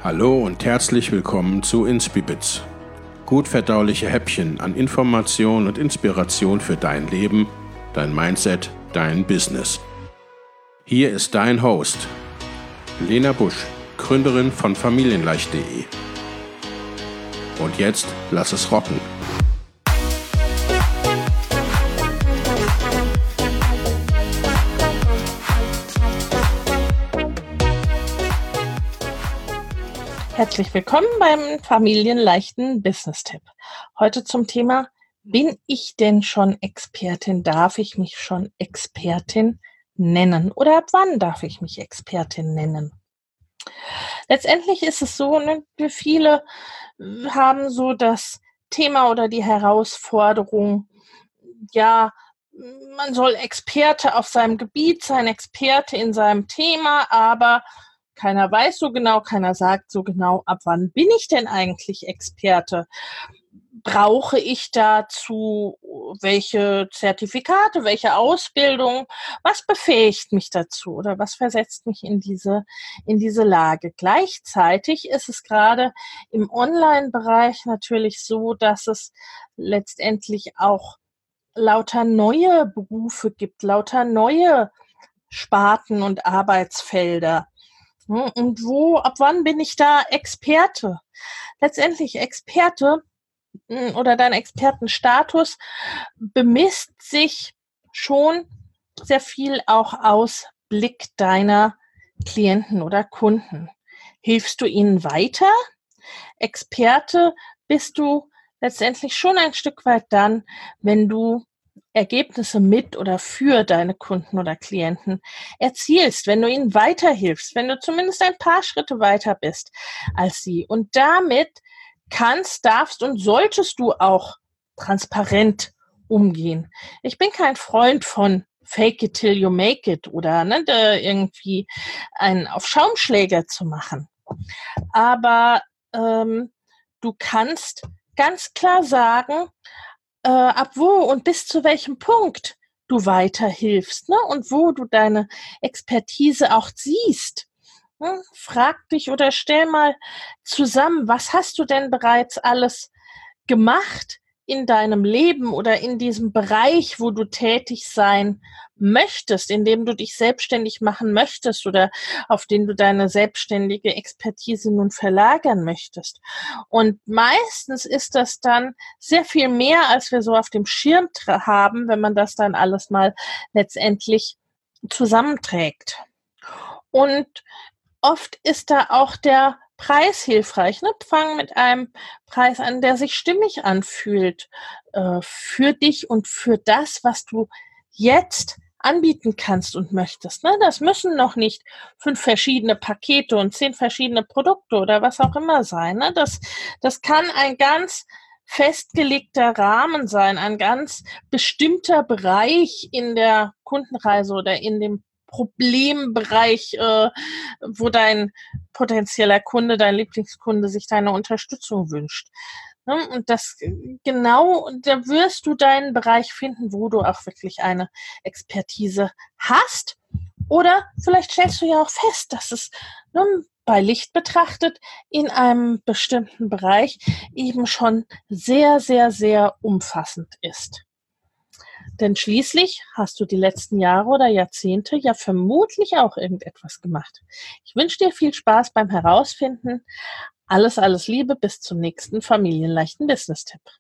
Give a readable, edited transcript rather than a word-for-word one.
Hallo und herzlich willkommen zu Inspibits. Gut verdauliche Häppchen an Information und Inspiration für dein Leben, dein Mindset, dein Business. Hier ist dein Host, Lena Busch, Gründerin von familienleicht.de. Und jetzt lass es rocken. Herzlich willkommen beim familienleichten Business-Tipp. Heute zum Thema: Bin ich denn schon Expertin? Darf ich mich schon Expertin nennen? Oder ab wann darf ich mich Expertin nennen? Letztendlich ist es so, wir viele haben so das Thema oder die Herausforderung, ja, man soll Experte auf seinem Gebiet sein, Experte in seinem Thema, aber keiner weiß so genau, keiner sagt so genau, ab wann bin ich denn eigentlich Experte? Brauche ich dazu welche Zertifikate, welche Ausbildung? Was befähigt mich dazu oder was versetzt mich in diese Lage? Gleichzeitig ist es gerade im Online-Bereich natürlich so, dass es letztendlich auch lauter neue Berufe gibt, lauter neue Sparten und Arbeitsfelder. Und ab wann bin ich da Experte? Letztendlich Experte oder dein Expertenstatus bemisst sich schon sehr viel auch aus Blick deiner Klienten oder Kunden. Hilfst du ihnen weiter? Experte bist du letztendlich schon ein Stück weit dann, wenn du Ergebnisse mit oder für deine Kunden oder Klienten erzielst, wenn du ihnen weiterhilfst, wenn du zumindest ein paar Schritte weiter bist als sie. Und damit kannst, darfst und solltest du auch transparent umgehen. Ich bin kein Freund von Fake it till you make it oder irgendwie einen auf Schaumschläger zu machen. Aber du kannst ganz klar sagen, ab wo und bis zu welchem Punkt du weiterhilfst, und wo du deine Expertise auch siehst. Frag dich oder stell mal zusammen, was hast du denn bereits alles gemacht in deinem Leben oder in diesem Bereich, wo du tätig sein möchtest, in dem du dich selbstständig machen möchtest oder auf den du deine selbstständige Expertise nun verlagern möchtest. Und meistens ist das dann sehr viel mehr, als wir so auf dem Schirm haben, wenn man das dann alles mal letztendlich zusammenträgt. Und oft ist da auch der Preis hilfreich. Fang mit einem Preis an, der sich stimmig anfühlt für dich und für das, was du jetzt anbieten kannst und möchtest. Das müssen noch nicht 5 verschiedene Pakete und 10 verschiedene Produkte oder was auch immer sein. Das kann ein ganz festgelegter Rahmen sein, ein ganz bestimmter Bereich in der Kundenreise oder in dem Problembereich, wo dein potenzieller Kunde, dein Lieblingskunde sich deine Unterstützung wünscht. Und da wirst du deinen Bereich finden, wo du auch wirklich eine Expertise hast. Oder vielleicht stellst du ja auch fest, dass es bei Licht betrachtet in einem bestimmten Bereich eben schon sehr, sehr, sehr umfassend ist. Denn schließlich hast du die letzten Jahre oder Jahrzehnte ja vermutlich auch irgendetwas gemacht. Ich wünsche dir viel Spaß beim Herausfinden. Alles Liebe, bis zum nächsten familienleichten Business-Tipp.